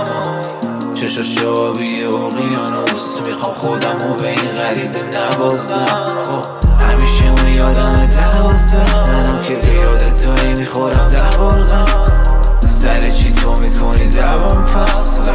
چشاش آبی اقیانوس، میخوام خودمو به این غریزه نبازم. خب همیشه اون یادم 12، منم که به یاد توی میخورم 10 بار غم. سر چی تو میکنی دوام پس،